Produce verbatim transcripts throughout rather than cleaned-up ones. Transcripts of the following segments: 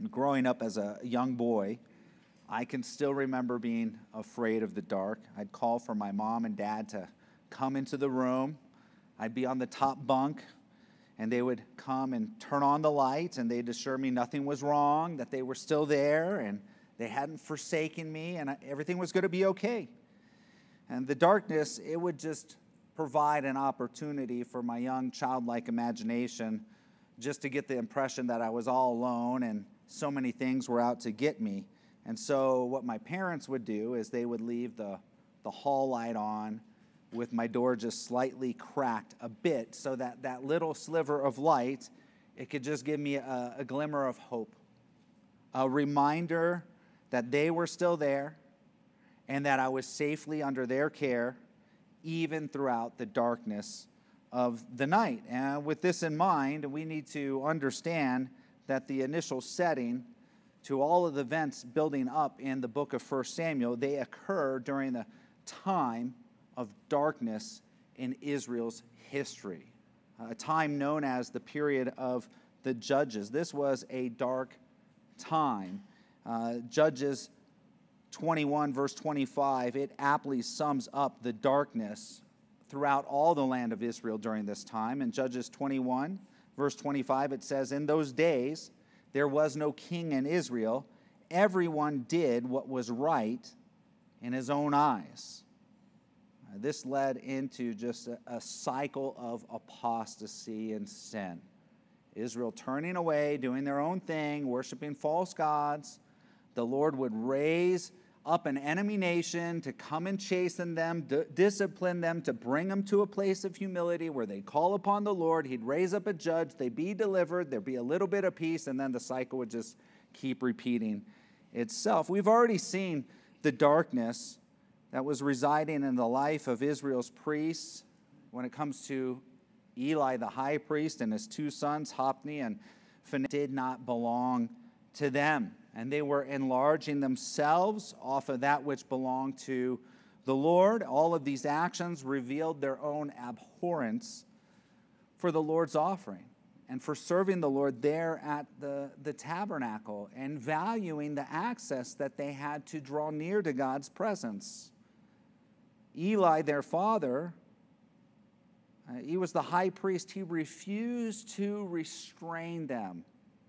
Growing up as a young boy, I can still remember being afraid of the dark. I'd call for my mom and dad to come into the room. I'd be on the top bunk, and they would come and turn on the lights, and they'd assure me nothing was wrong, that they were still there, and they hadn't forsaken me, and everything was going to be okay. And the darkness, it would just provide an opportunity for my young childlike imagination just to get the impression that I was all alone and so many things were out to get me. And so what my parents would do is they would leave the, the hall light on with my door just slightly cracked a bit so that that little sliver of light, it could just give me a, a glimmer of hope, a reminder that they were still there and that I was safely under their care even throughout the darkness of the night. And with this in mind, we need to understand that the initial setting to all of the events building up in the book of First Samuel, they occur during the time of darkness in Israel's history, a time known as the period of the Judges. This was a dark time. Uh, Judges twenty-one, verse twenty-five, it aptly sums up the darkness throughout all the land of Israel during this time. In Judges twenty-one, verse twenty-five, it says, "In those days there was no king in Israel. Everyone did what was right in his own eyes." Uh, this led into just a, a cycle of apostasy and sin. Israel turning away, doing their own thing, worshiping false gods. The Lord would raise up an enemy nation to come and chasten them, d- discipline them, to bring them to a place of humility where they call upon the Lord. He'd raise up a judge, they'd be delivered, there'd be a little bit of peace, and then the cycle would just keep repeating itself. We've already seen the darkness that was residing in the life of Israel's priests when it comes to Eli the high priest and his two sons, Hophni and Phinehas, did not belong to them. And they were enlarging themselves off of that which belonged to the Lord. All of these actions revealed their own abhorrence for the Lord's offering and for serving the Lord there at the, the tabernacle and valuing the access that they had to draw near to God's presence. Eli, their father, uh, he was the high priest. He refused to restrain them.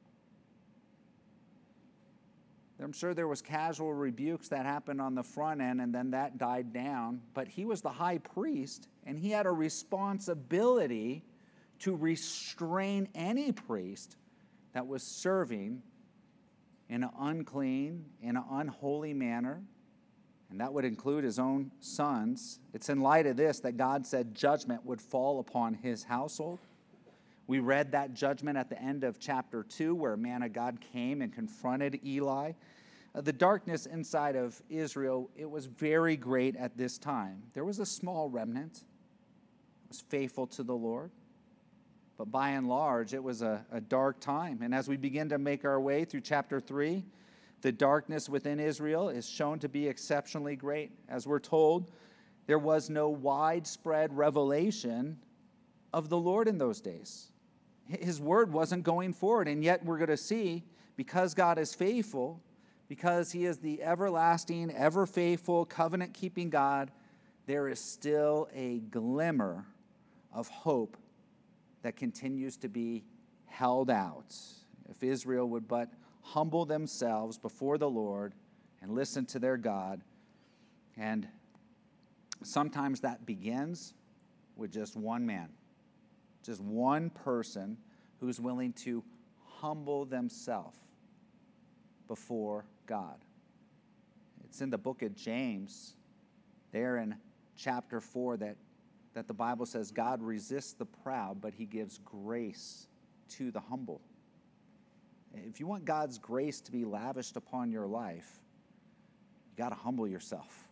I'm sure there was casual rebukes that happened on the front end, and then that died down. But he was the high priest, and he had a responsibility to restrain any priest that was serving in an unclean, in an unholy manner. And that would include his own sons. It's in light of this that God said judgment would fall upon his household. We read that judgment at the end of chapter two, where a man of God came and confronted Eli. Uh, the darkness inside of Israel, it was very great at this time. There was a small remnant that was faithful to the Lord. But by and large, it was a, a dark time. And as we begin to make our way through chapter three, the darkness within Israel is shown to be exceptionally great. As we're told, there was no widespread revelation of the Lord in those days. His word wasn't going forward, and yet we're going to see, because God is faithful, because he is the everlasting, ever faithful, covenant-keeping God, there is still a glimmer of hope that continues to be held out. If Israel would but humble themselves before the Lord and listen to their God, and sometimes that begins with just one man. Just one person who's willing to humble themselves before God. It's in the book of James, there in chapter four, that, that the Bible says God resists the proud, but he gives grace to the humble. If you want God's grace to be lavished upon your life, you got to humble yourself.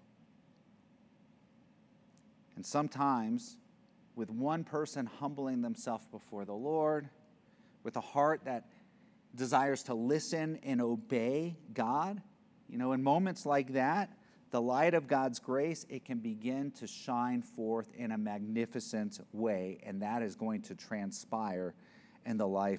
And sometimes, with one person humbling themselves before the Lord, with a heart that desires to listen and obey God, you know, in moments like that, the light of God's grace, it can begin to shine forth in a magnificent way, and that is going to transpire in the life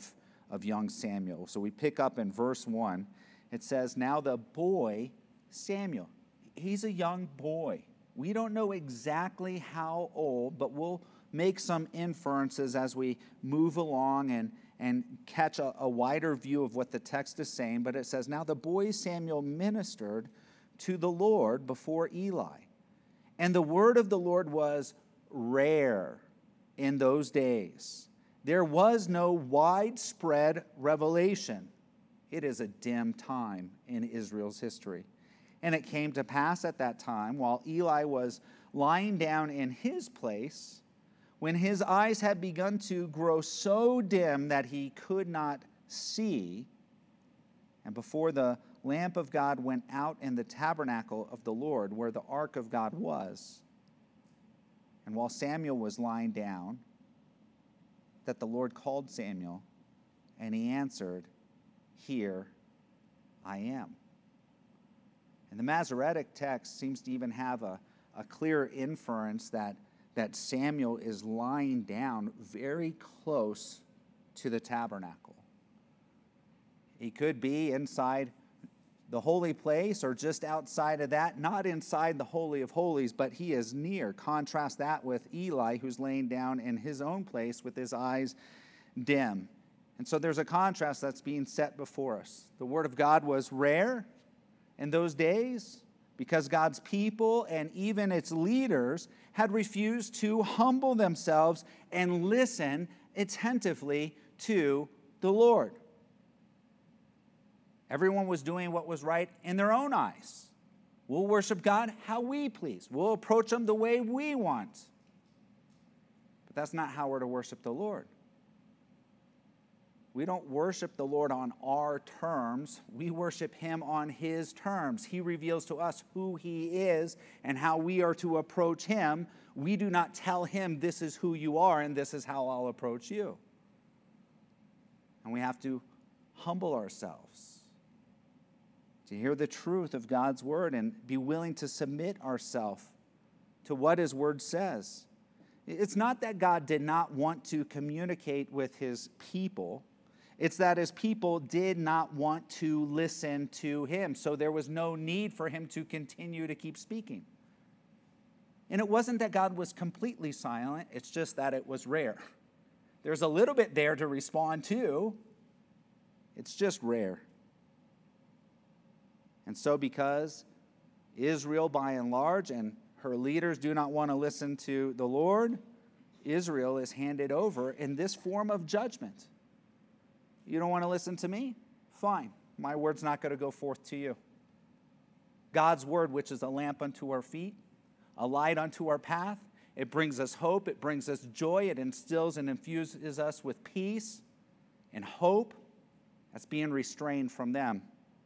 of young Samuel. So we pick up in verse one. It says, now the boy Samuel, he's a young boy. We don't know exactly how old, but we'll make some inferences as we move along and, and catch a, a wider view of what the text is saying. But it says, now the boy Samuel ministered to the Lord before Eli. And the word of the Lord was rare in those days. There was no widespread revelation. It is a dim time in Israel's history. And it came to pass at that time, while Eli was lying down in his place, when his eyes had begun to grow so dim that he could not see, and before the lamp of God went out in the tabernacle of the Lord, where the ark of God was, and while Samuel was lying down, that the Lord called Samuel, and he answered, here I am. And the Masoretic text seems to even have a, a clear inference that, that Samuel is lying down very close to the tabernacle. He could be inside the holy place or just outside of that, not inside the Holy of Holies, but he is near. Contrast that with Eli, who's laying down in his own place with his eyes dim. And so there's a contrast that's being set before us. The word of God was rare in those days because God's people and even its leaders had refused to humble themselves and listen attentively to the Lord. Everyone was doing what was right in their own eyes. We'll worship God how we please. We'll approach Him the way we want. But that's not how we're to worship the Lord. We don't worship the Lord on our terms. We worship Him on His terms. He reveals to us who He is and how we are to approach Him. We do not tell Him, this is who you are and this is how I'll approach you. And we have to humble ourselves to hear the truth of God's word and be willing to submit ourselves to what His word says. It's not that God did not want to communicate with His people. It's that His people did not want to listen to Him. So there was no need for Him to continue to keep speaking. And it wasn't that God was completely silent. It's just that it was rare. There's a little bit there to respond to. It's just rare. And so because Israel, by and large, and her leaders do not want to listen to the Lord, Israel is handed over in this form of judgment. You don't want to listen to me? Fine. My word's not going to go forth to you. God's word, which is a lamp unto our feet, a light unto our path, it brings us hope, it brings us joy, it instills and infuses us with peace and hope that's being restrained from them.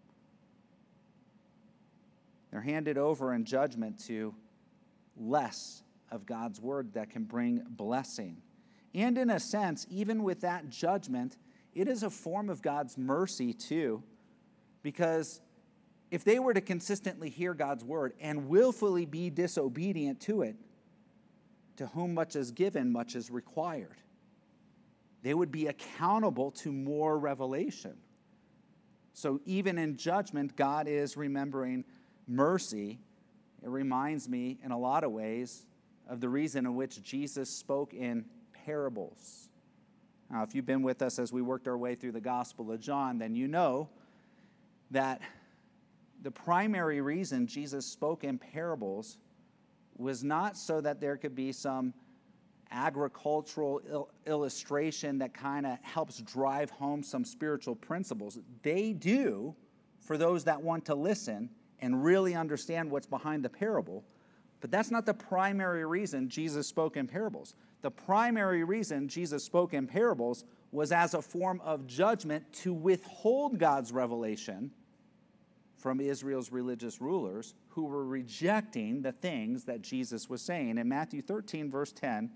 They're handed over in judgment to less of God's word that can bring blessing. And in a sense, even with that judgment, it is a form of God's mercy too, because if they were to consistently hear God's word and willfully be disobedient to it, to whom much is given, much is required. They would be accountable to more revelation. So even in judgment, God is remembering mercy. It reminds me in a lot of ways of the reason in which Jesus spoke in parables. Now, if you've been with us as we worked our way through the Gospel of John, then you know that the primary reason Jesus spoke in parables was not so that there could be some agricultural il- illustration that kind of helps drive home some spiritual principles. They do for those that want to listen and really understand what's behind the parable. But that's not the primary reason Jesus spoke in parables. The primary reason Jesus spoke in parables was as a form of judgment to withhold God's revelation from Israel's religious rulers who were rejecting the things that Jesus was saying. In Matthew thirteen, verse ten,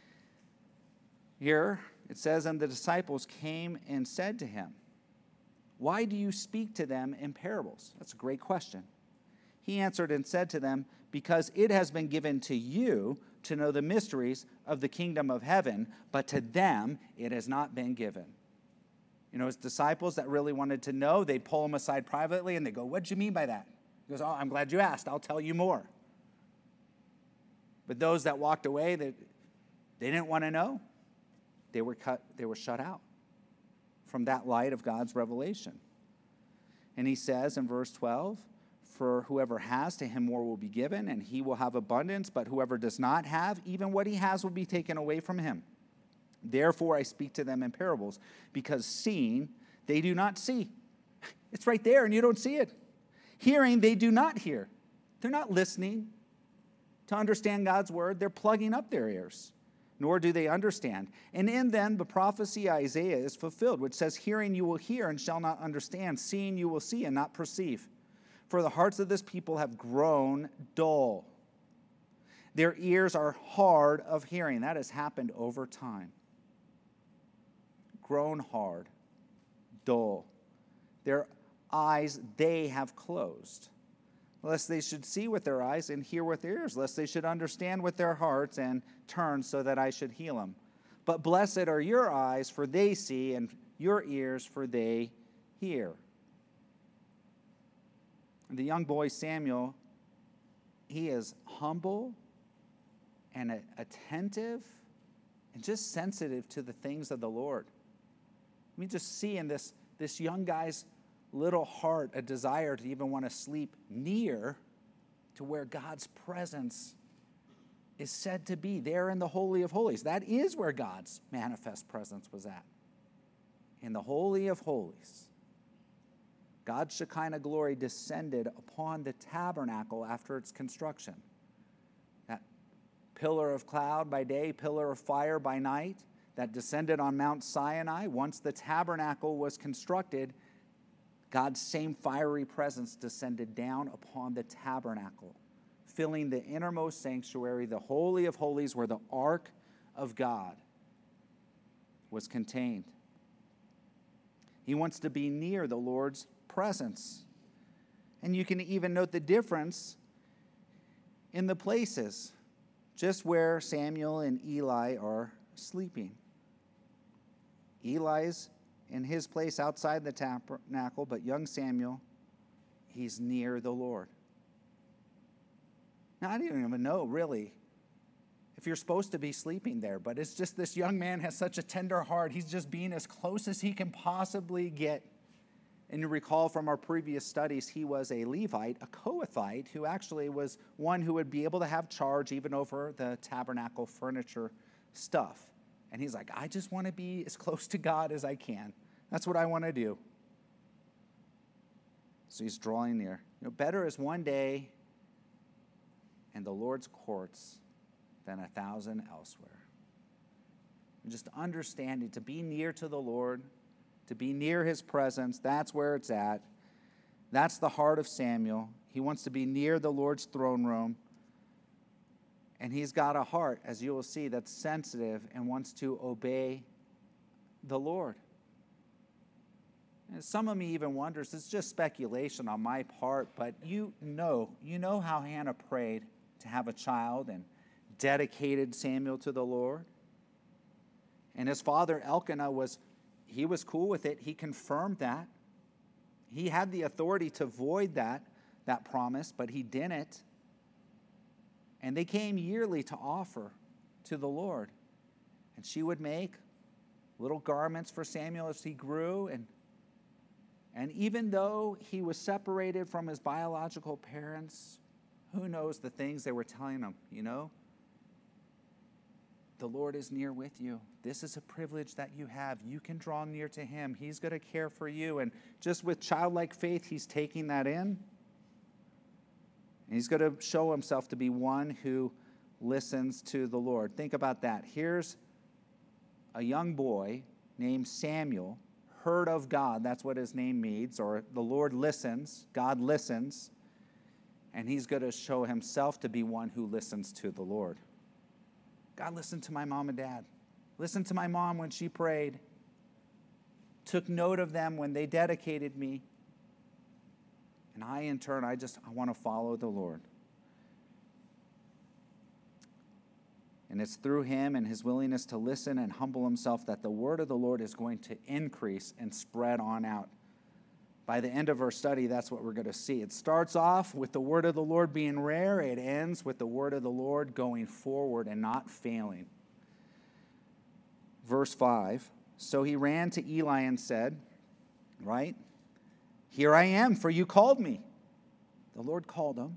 here it says, and the disciples came and said to him, why do you speak to them in parables? That's a great question. He answered and said to them, because it has been given to you to know the mysteries of the kingdom of heaven, but to them it has not been given. You know, his disciples that really wanted to know, they'd pull him aside privately and they go, "What'd you mean by that?" He goes, "Oh, I'm glad you asked. I'll tell you more." But those that walked away, they, they didn't want to know. They were cut, they were shut out from that light of God's revelation. And he says in verse twelve, "For whoever has, to him more will be given, and he will have abundance. But whoever does not have, even what he has will be taken away from him. Therefore I speak to them in parables, because seeing they do not see." It's right there and you don't see it. "Hearing they do not hear." They're not listening to understand God's word. They're plugging up their ears, nor do they understand. And in them the prophecy of Isaiah is fulfilled, which says, "Hearing you will hear and shall not understand. Seeing you will see and not perceive. For the hearts of this people have grown dull. Their ears are hard of hearing." That has happened over time. Grown hard, dull. Their eyes they have closed, lest they should see with their eyes and hear with their ears, lest they should understand with their hearts and turn so that I should heal them. But blessed are your eyes, for they see, and your ears, for they hear. And the young boy Samuel, he is humble and attentive and just sensitive to the things of the Lord. I mean, just see in this, this young guy's little heart a desire to even want to sleep near to where God's presence is said to be, there in the Holy of Holies. That is where God's manifest presence was at, in the Holy of Holies. God's Shekinah glory descended upon the tabernacle after its construction. That pillar of cloud by day, pillar of fire by night, that descended on Mount Sinai. Once the tabernacle was constructed, God's same fiery presence descended down upon the tabernacle, filling the innermost sanctuary, the Holy of Holies, where the ark of God was contained. He wants to be near the Lord's presence. And you can even note the difference in the places, just where Samuel and Eli are sleeping. Eli's in his place outside the tabernacle, but young Samuel, he's near the Lord. Now, I don't even know, really, if you're supposed to be sleeping there, but it's just this young man has such a tender heart. He's just being as close as he can possibly get. And you recall from our previous studies, he was a Levite, a Kohathite, who actually was one who would be able to have charge even over the tabernacle furniture stuff. And he's like, I just want to be as close to God as I can. That's what I want to do. So he's drawing near. You know, better is one day in the Lord's courts than a thousand elsewhere. And just understanding, to be near to the Lord, to be near his presence, that's where it's at. That's the heart of Samuel. He wants to be near the Lord's throne room. And he's got a heart, as you will see, that's sensitive and wants to obey the Lord. And some of me even wonders, it's just speculation on my part, but you know, you know how Hannah prayed to have a child and dedicated Samuel to the Lord. And his father Elkanah was, he was cool with it. He confirmed that. He had the authority to void that, that promise, but he didn't. And they came yearly to offer to the Lord. And she would make little garments for Samuel as he grew. And, and even though he was separated from his biological parents, who knows the things they were telling him, you know? The Lord is near with you. This is a privilege that you have. You can draw near to him. He's going to care for you. And just with childlike faith, he's taking that in. And he's going to show himself to be one who listens to the Lord. Think about that. Here's a young boy named Samuel, heard of God. That's what his name means. Or the Lord listens. God listens. And he's going to show himself to be one who listens to the Lord. God listened to my mom and dad. Listened to my mom when she prayed. Took note of them when they dedicated me. And I, in turn, I just I want to follow the Lord. And it's through him and his willingness to listen and humble himself that the word of the Lord is going to increase and spread on out. By the end of our study, that's what we're going to see. It starts off with the word of the Lord being rare. It ends with the word of the Lord going forward and not failing. Verse five, so he ran to Eli and said, right, here I am, for you called me. The Lord called him.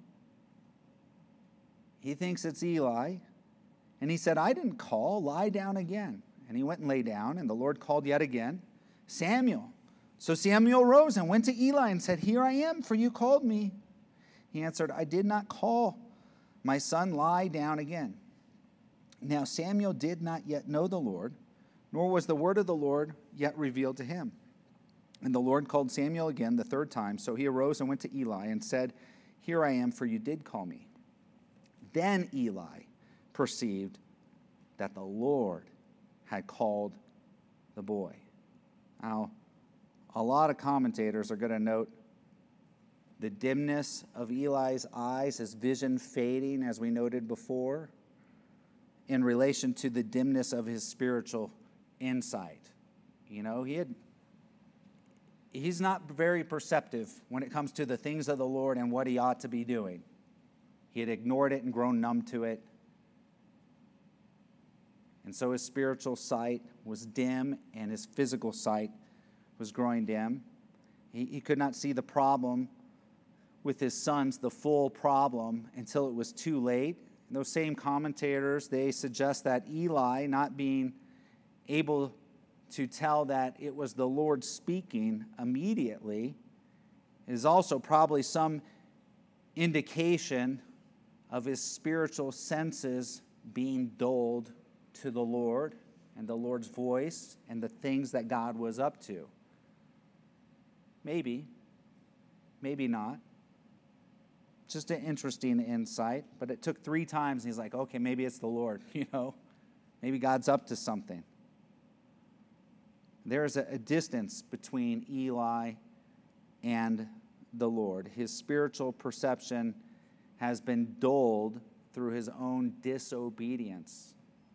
He thinks it's Eli. And he said, I didn't call, lie down again. And he went and lay down, and the Lord called yet again, Samuel. So Samuel rose and went to Eli and said, here I am, for you called me. He answered, I did not call. My son, lie down again. Now Samuel did not yet know the Lord, nor was the word of the Lord yet revealed to him. And the Lord called Samuel again the third time. So he arose and went to Eli and said, here I am, for you did call me. Then Eli perceived that the Lord had called the boy. Now, a lot of commentators are going to note the dimness of Eli's eyes, his vision fading, as we noted before, in relation to the dimness of his spiritual insight. You know, he had he's not very perceptive when it comes to the things of the Lord and what he ought to be doing. He had ignored it and grown numb to it. And so his spiritual sight was dim and his physical sight was growing dim. He, he could not see the problem with his sons, the full problem, until it was too late. And those same commentators, they suggest that Eli, not being able to tell that it was the Lord speaking immediately, is also probably some indication of his spiritual senses being dulled to the Lord and the Lord's voice and the things that God was up to. Maybe, maybe not. Just an interesting insight, but it took three times and he's like, okay, maybe it's the Lord, you know. Maybe God's up to something. There is a, a distance between Eli and the Lord. His spiritual perception has been dulled through his own disobedience.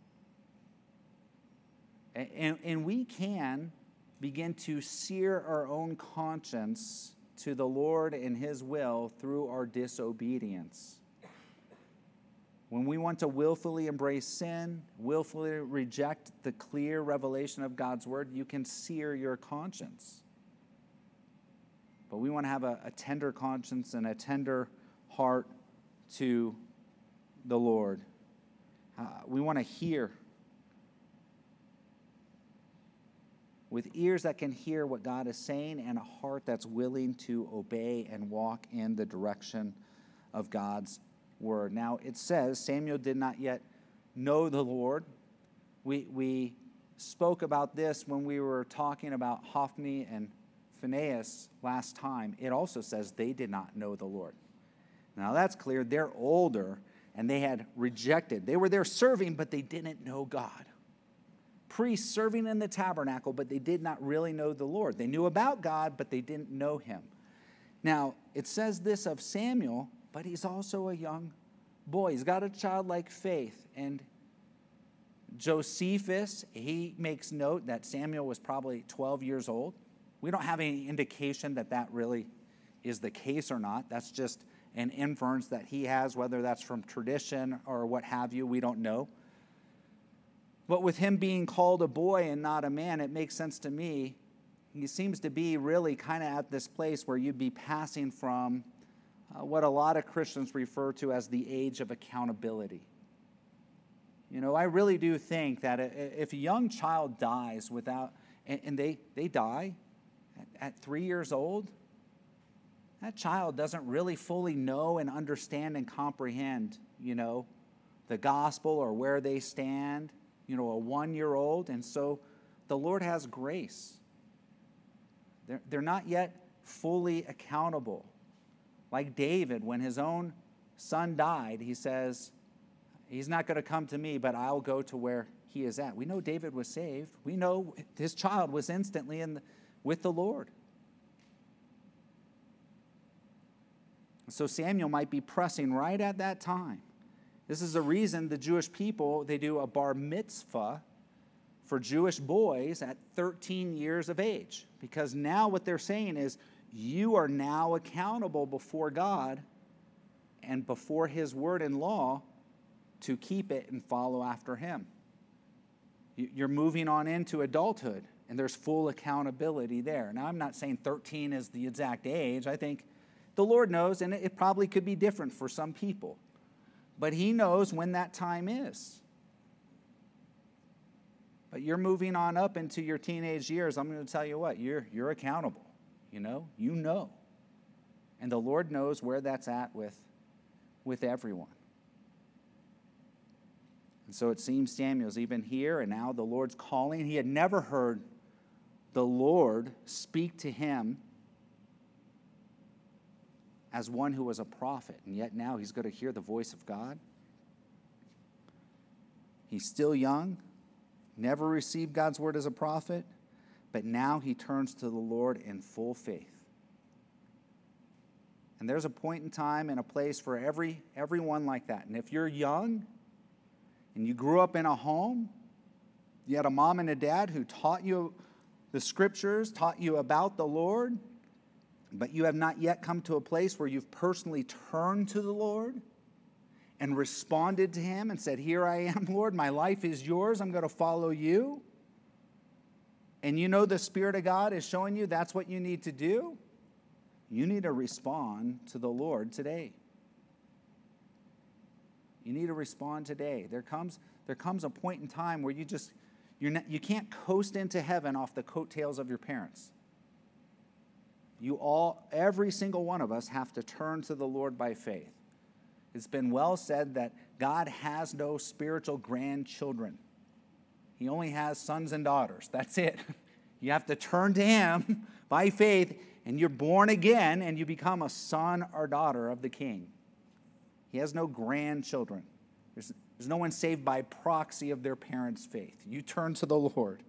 And, and we can begin to sear our own conscience to the Lord and his will through our disobedience. When we want to willfully embrace sin, willfully reject the clear revelation of God's word, you can sear your conscience. But we want to have a, a tender conscience and a tender heart to the Lord. Uh, we want to hear with ears that can hear what God is saying and a heart that's willing to obey and walk in the direction of God's word. Now, it says Samuel did not yet know the Lord. We, we spoke about this when we were talking about Hophni and Phinehas last time. It also says they did not know the Lord. Now, that's clear. They're older, and they had rejected. They were there serving, but they didn't know God. Priests serving in the tabernacle, but they did not really know the Lord. They knew about God, but they didn't know him. Now, it says this of Samuel, but he's also a young boy. He's got a childlike faith. And Josephus, he makes note that Samuel was probably twelve years old. We don't have any indication that that really is the case or not. That's just an inference that he has, whether that's from tradition or what have you, we don't know. But with him being called a boy and not a man, it makes sense to me. He seems to be really kind of at this place where you'd be passing from uh, what a lot of Christians refer to as the age of accountability. You know, I really do think that if a young child dies without, and, and they, they die at, at three years old, that child doesn't really fully know and understand and comprehend, you know, the gospel or where they stand. You know, a one-year-old, and so the Lord has grace. They're, they're not yet fully accountable. Like David, when his own son died, he says, he's not going to come to me, but I'll go to where he is at. We know David was saved. We know his child was instantly in the, with the Lord. So Samuel might be pressing right at that time. This is the reason the Jewish people, they do a bar mitzvah for Jewish boys at thirteen years of age. Because now what they're saying is, you are now accountable before God and before his word and law to keep it and follow after him. You're moving on into adulthood, and there's full accountability there. Now, I'm not saying thirteen is the exact age. I think the Lord knows, and it probably could be different for some people. But he knows when that time is. But you're moving on up into your teenage years. I'm going to tell you what, you're, you're accountable. You know, you know. And the Lord knows where that's at with, with everyone. And so it seems Samuel's even here, and now the Lord's calling. He had never heard the Lord speak to him as one who was a prophet, and yet now he's going to hear the voice of God. He's still young, never received God's word as a prophet, but now he turns to the Lord in full faith. And there's a point in time and a place for every everyone like that. And if you're young and you grew up in a home, you had a mom and a dad who taught you the scriptures, taught you about the Lord, but you have not yet come to a place where you've personally turned to the Lord and responded to him and said, here I am, Lord, my life is yours, I'm going to follow you. And you know the Spirit of God is showing you that's what you need to do. You need to respond to the Lord today. You need to respond today. There comes, there comes a point in time where you just, you're not, you can't coast into heaven off the coattails of your parents. You all, every single one of us have to turn to the Lord by faith. It's been well said that God has no spiritual grandchildren. He only has sons and daughters. That's it. You have to turn to him by faith, and you're born again, and you become a son or daughter of the King. He has no grandchildren. There's, there's no one saved by proxy of their parents' faith. You turn to the Lord.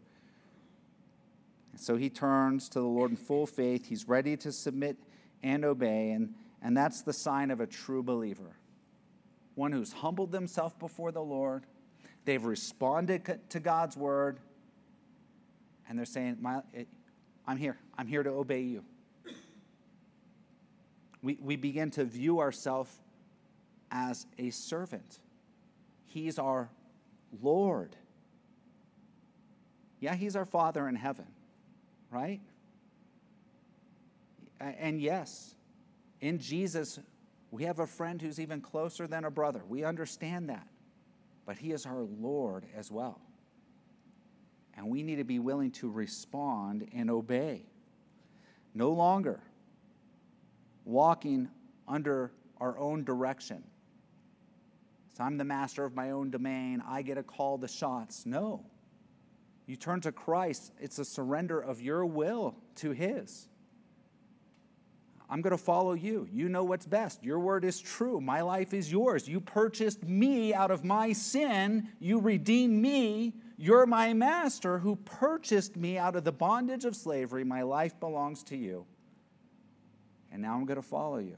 So he turns to the Lord in full faith. He's ready to submit and obey, and, and that's the sign of a true believer. One who's humbled themselves before the Lord. They've responded to God's word, and they're saying, My, it, I'm here. I'm here to obey you. We, we begin to view ourselves as a servant. He's our Lord. Yeah, he's our Father in heaven. Right? And yes, in Jesus, we have a friend who's even closer than a brother. We understand that. But he is our Lord as well. And we need to be willing to respond and obey. No longer walking under our own direction. So I'm the master of my own domain. I get to call the shots. No. You turn to Christ, it's a surrender of your will to his. I'm going to follow you. You know what's best. Your word is true. My life is yours. You purchased me out of my sin. You redeemed me. You're my master who purchased me out of the bondage of slavery. My life belongs to you. And now I'm going to follow you.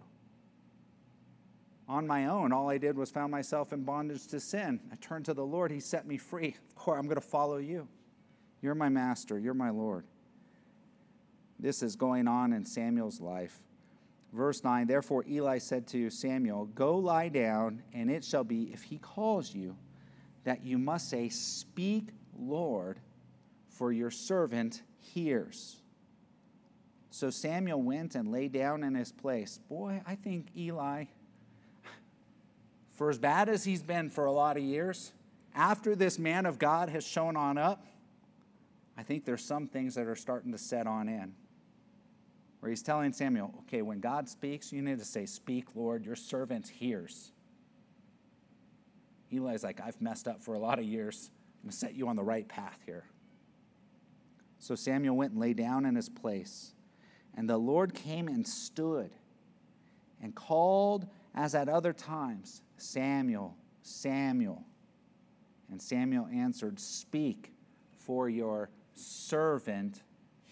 On my own, all I did was found myself in bondage to sin. I turned to the Lord. He set me free. Of course, I'm going to follow you. You're my master. You're my Lord. This is going on in Samuel's life. Verse nine, therefore Eli said to Samuel, go lie down, and it shall be, if he calls you, that you must say, speak, Lord, for your servant hears. So Samuel went and lay down in his place. Boy, I think Eli, for as bad as he's been for a lot of years, after this man of God has shown on up, I think there's some things that are starting to set on in. Where he's telling Samuel, okay, when God speaks, you need to say, speak, Lord, your servant hears. Eli's like, I've messed up for a lot of years. I'm going to set you on the right path here. So Samuel went and lay down in his place. And the Lord came and stood and called as at other times, Samuel, Samuel. And Samuel answered, speak, for your servant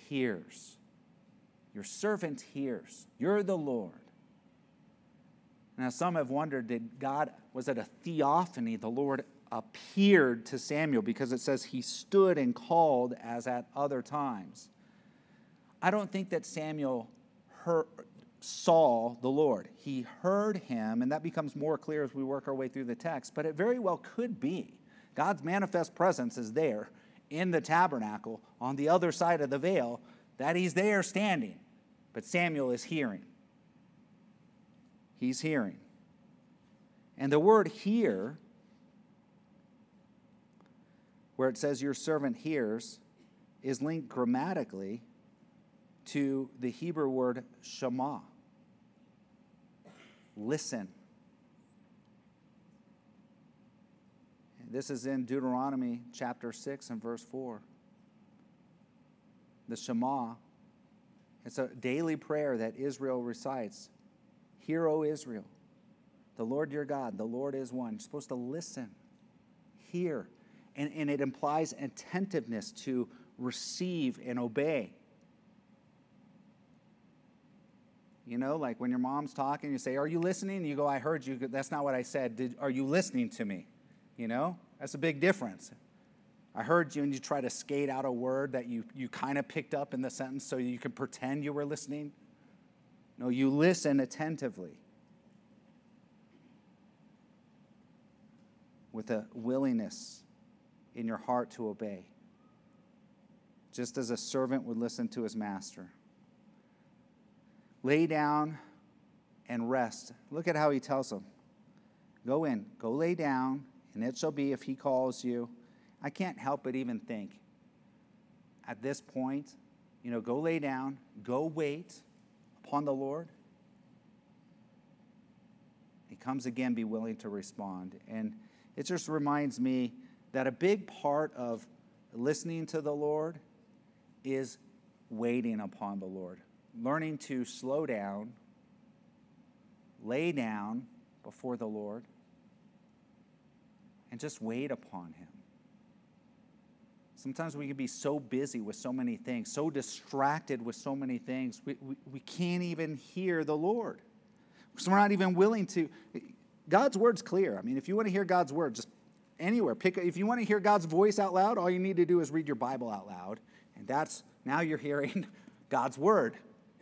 hears. Your servant hears. You're the Lord. Now, some have wondered, did God, was it a theophany? The Lord appeared to Samuel, because it says he stood and called as at other times. I don't think that Samuel heard, saw the Lord. He heard him, and that becomes more clear as we work our way through the text, but it very well could be. God's manifest presence is there in the tabernacle on the other side of the veil, that he's there standing, but Samuel is hearing. He's hearing. And the word hear, where it says your servant hears, is linked grammatically to the Hebrew word shema. Listen. This is in Deuteronomy chapter six and verse four. The Shema, it's a daily prayer that Israel recites. Hear, O Israel, the Lord your God, the Lord is one. You're supposed to listen, hear. And, and it implies attentiveness to receive and obey. You know, like when your mom's talking, you say, are you listening? And you go, I heard you. That's not what I said. Did, are you listening to me? You know, that's a big difference. I heard you, and you try to skate out a word that you, you kind of picked up in the sentence so you can pretend you were listening. No, you listen attentively with a willingness in your heart to obey, just as a servant would listen to his master. Lay down and rest. Look at how he tells them. Go in, go lay down, and it shall be if he calls you. I can't help but even think, at this point, you know, go lay down, go wait upon the Lord. He comes again, be willing to respond. And it just reminds me that a big part of listening to the Lord is waiting upon the Lord. Learning to slow down, lay down before the Lord, and just wait upon him. Sometimes we can be so busy with so many things, so distracted with so many things, we, we, we can't even hear the Lord. So we're not even willing to. God's word's clear. I mean, if you want to hear God's word, just anywhere. Pick. If you want to hear God's voice out loud, all you need to do is read your Bible out loud. And that's, now you're hearing God's word.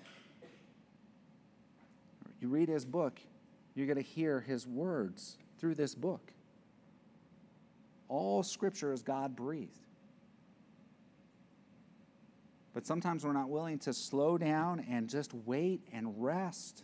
You read his book, you're going to hear his words through this book. All scripture is God-breathed. But sometimes we're not willing to slow down and just wait and rest.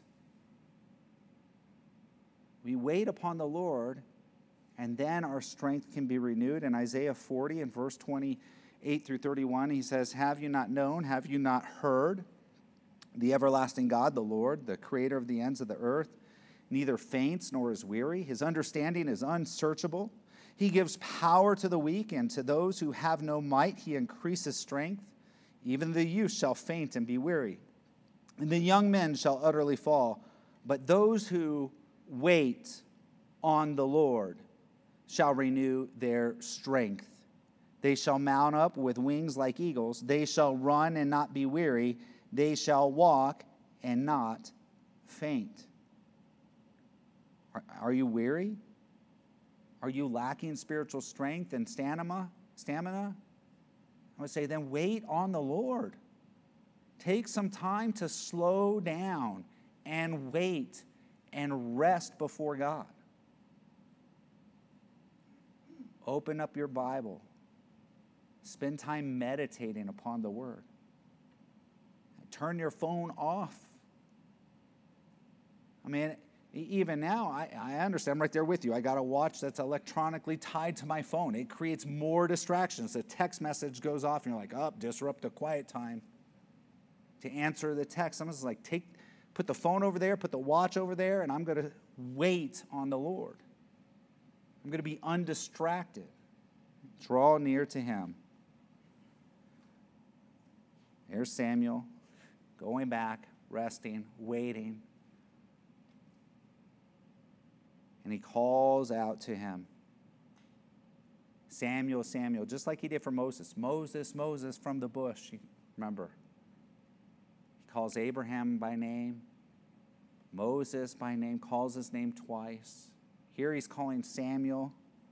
We wait upon the Lord, and then our strength can be renewed. In Isaiah forty and verse twenty-eight through thirty-one, he says, have you not known, have you not heard? The everlasting God, the Lord, the creator of the ends of the earth, neither faints nor is weary. His understanding is unsearchable. He gives power to the weak, and to those who have no might he increases strength. Even the youth shall faint and be weary, and the young men shall utterly fall. But those who wait on the Lord shall renew their strength. They shall mount up with wings like eagles. They shall run and not be weary. They shall walk and not faint. Are, are you weary? Are you lacking spiritual strength and stamina? Stamina? I would say then wait on the Lord. Take some time to slow down and wait and rest before God. Open up your Bible. Spend time meditating upon the Word. Turn your phone off. I mean, even now, I, I understand. I'm right there with you. I got a watch that's electronically tied to my phone. It creates more distractions. A text message goes off, and you're like, oh, disrupt the quiet time to answer the text. Someone's like, take, put the phone over there, put the watch over there, and I'm going to wait on the Lord. I'm going to be undistracted. Draw near to him. There's Samuel, going back, resting, waiting. And he calls out to him, Samuel, Samuel, just like he did for Moses. Moses, Moses from the bush. Remember, he calls Abraham by name, Moses by name, calls his name twice. Here he's calling Samuel.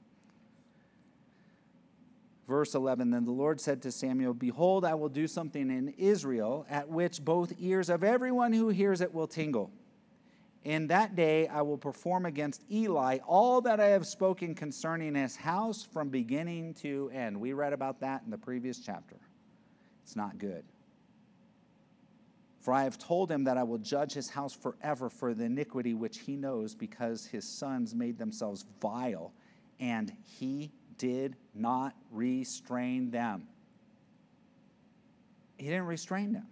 Verse eleven, then the Lord said to Samuel, behold, I will do something in Israel at which both ears of everyone who hears it will tingle. In that day I will perform against Eli all that I have spoken concerning his house from beginning to end. We read about that in the previous chapter. It's not good. For I have told him that I will judge his house forever for the iniquity which he knows, because his sons made themselves vile, and he did not restrain them. He didn't restrain them.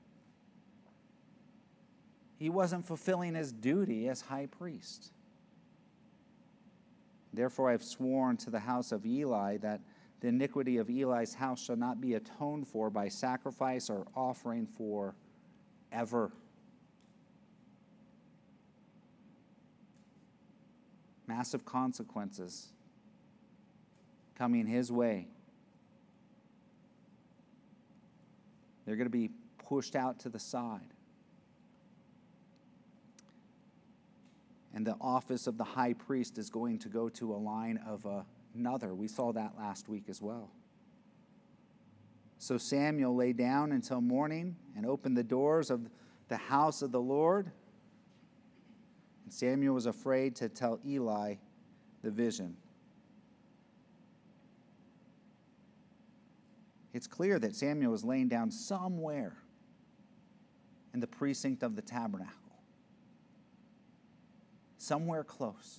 He wasn't fulfilling his duty as high priest. Therefore I have sworn to the house of Eli that the iniquity of Eli's house shall not be atoned for by sacrifice or offering for ever. Massive consequences coming his way. They're going to be pushed out to the side. And the office of the high priest is going to go to a line of another. We saw that last week as well. So Samuel lay down until morning and opened the doors of the house of the Lord. And Samuel was afraid to tell Eli the vision. It's clear that Samuel was laying down somewhere in the precinct of the tabernacle. Somewhere close.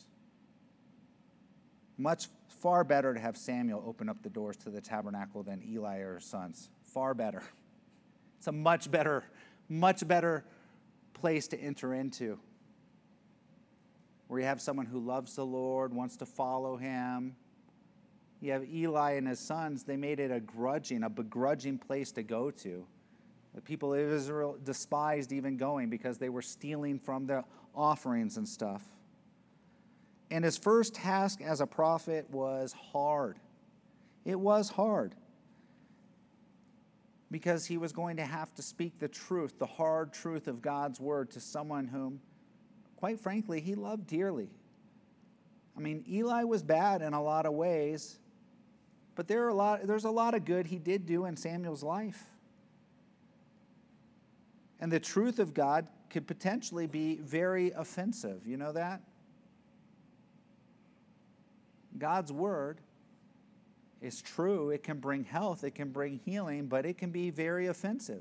Much far better to have Samuel open up the doors to the tabernacle than Eli or his sons. Far better. It's a much better, much better place to enter into. Where you have someone who loves the Lord, wants to follow him. You have Eli and his sons. They made it a grudging, a begrudging place to go to. The people of Israel despised even going because they were stealing from their offerings and stuff. And his first task as a prophet was hard. It was hard. Because he was going to have to speak the truth, the hard truth of God's word to someone whom, quite frankly, he loved dearly. I mean, Eli was bad in a lot of ways, but there are a lot, there's a lot of good he did do in Samuel's life. And the truth of God could potentially be very offensive. You know that? God's word is true. It can bring health. It can bring healing, but it can be very offensive.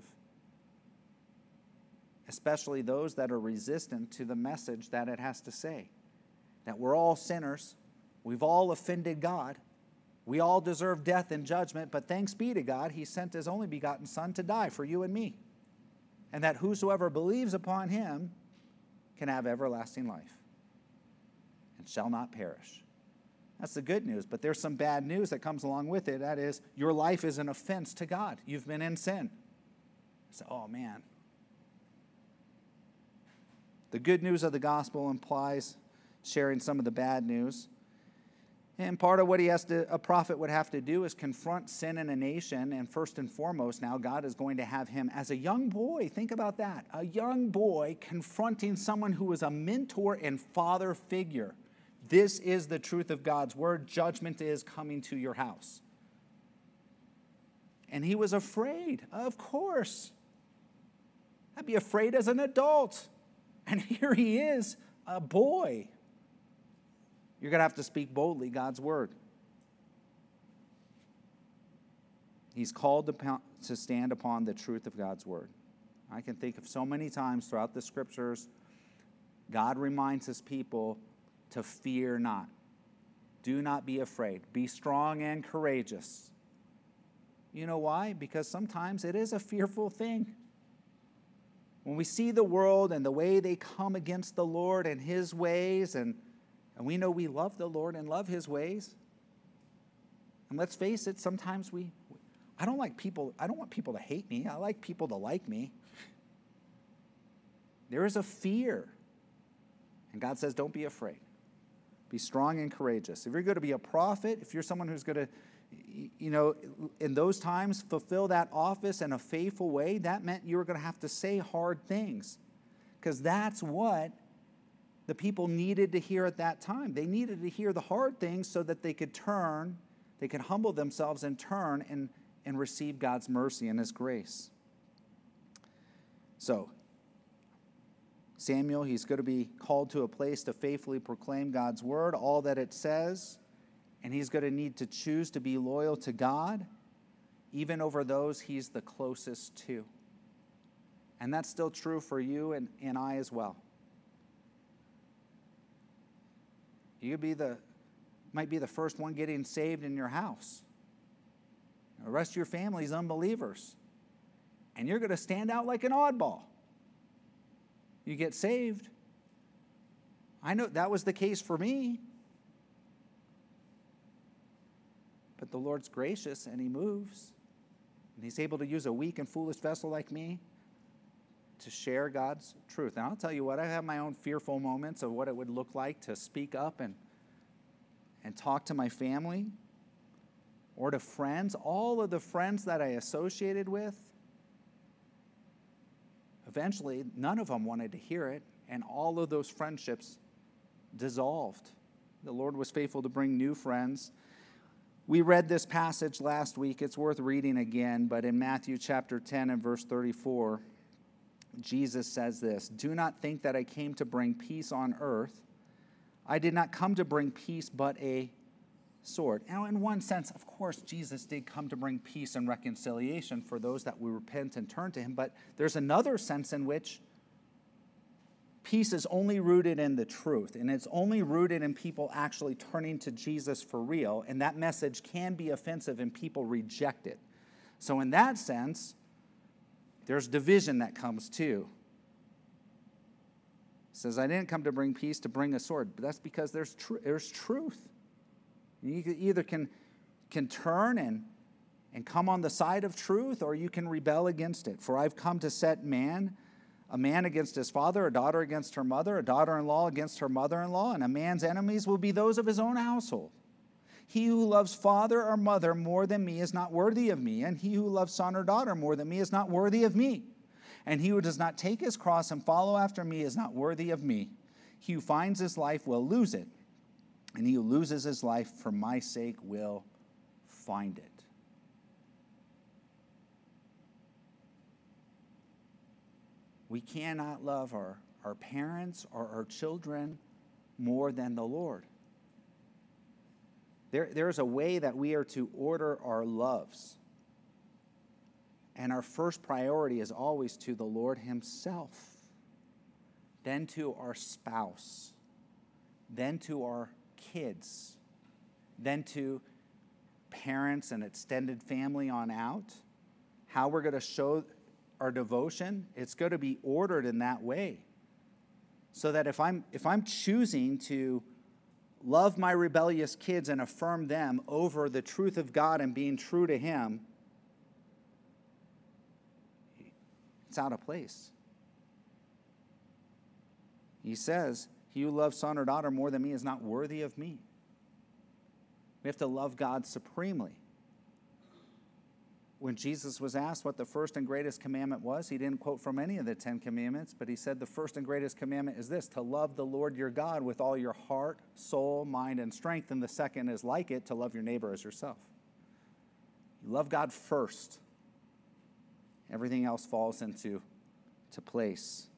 Especially those that are resistant to the message that it has to say. That we're all sinners. We've all offended God. We all deserve death and judgment, but thanks be to God, he sent his only begotten Son to die for you and me. And that whosoever believes upon him can have everlasting life and shall not perish. That's the good news, but there's some bad news that comes along with it. That is, your life is an offense to God. You've been in sin. So, oh man. The good news of the gospel implies sharing some of the bad news. And part of what he has to, a prophet would have to do is confront sin in a nation. And first and foremost, now God is going to have him as a young boy. Think about that. A young boy confronting someone who is a mentor and father figure. This is the truth of God's word. Judgment is coming to your house. And he was afraid, of course. I'd be afraid as an adult. And here he is, a boy. You're going to have to speak boldly God's word. He's called to stand upon the truth of God's word. I can think of so many times throughout the scriptures, God reminds his people to fear not. Do not be afraid. Be strong and courageous. You know why? Because sometimes it is a fearful thing. When we see the world and the way they come against the Lord and his ways, and, and we know we love the Lord and love his ways. And let's face it, sometimes we, I don't like people, I don't want people to hate me. I like people to like me. There is a fear. And God says, don't be afraid. Be strong and courageous. If you're going to be a prophet, if you're someone who's going to, you know, in those times, fulfill that office in a faithful way, that meant you were going to have to say hard things. Because that's what the people needed to hear at that time. They needed to hear the hard things so that they could turn, they could humble themselves and turn and, and receive God's mercy and his grace. So, Samuel, he's going to be called to a place to faithfully proclaim God's word, all that it says, and he's going to need to choose to be loyal to God, even over those he's the closest to. And that's still true for you and, and I as well. You could be the, might be the first one getting saved in your house. The rest of your family is unbelievers. And you're going to stand out like an oddball. You get saved. I know that was the case for me. But the Lord's gracious and he moves. And he's able to use a weak and foolish vessel like me to share God's truth. And I'll tell you what, I have my own fearful moments of what it would look like to speak up and, and talk to my family or to friends. All of the friends that I associated with, eventually, none of them wanted to hear it, and all of those friendships dissolved. The Lord was faithful to bring new friends. We read this passage last week. It's worth reading again, but in Matthew chapter ten and verse thirty-four, Jesus says this, "Do not think that I came to bring peace on earth. I did not come to bring peace, but a sword." Now, in one sense, of course, Jesus did come to bring peace and reconciliation for those that would repent and turn to him. But there's another sense in which peace is only rooted in the truth, and it's only rooted in people actually turning to Jesus for real, and that message can be offensive and people reject it. So in that sense, there's division that comes too. It says, "I didn't come to bring peace, to bring a sword." But that's because there's tr- there's truth. You either can, can turn and, and come on the side of truth, or you can rebel against it. "For I've come to set man, a man against his father, a daughter against her mother, a daughter-in-law against her mother-in-law, and a man's enemies will be those of his own household. He who loves father or mother more than me is not worthy of me, and he who loves son or daughter more than me is not worthy of me. And he who does not take his cross and follow after me is not worthy of me. He who finds his life will lose it, and he who loses his life for my sake will find it." We cannot love our, our parents or our children more than the Lord. There, there's a way that we are to order our loves. And our first priority is always to the Lord himself, then to our spouse, then to our kids, then to parents and extended family on out. How we're going to show our devotion, it's going to be ordered in that way. So that if I'm if I'm choosing to love my rebellious kids and affirm them over the truth of God and being true to him, it's out of place. He says, "He who loves son or daughter more than me is not worthy of me." We have to love God supremely. When Jesus was asked what the first and greatest commandment was, he didn't quote from any of the Ten Commandments, but he said the first and greatest commandment is this: to love the Lord your God with all your heart, soul, mind, and strength. And the second is like it, to love your neighbor as yourself. You love God first. Everything else falls into to place.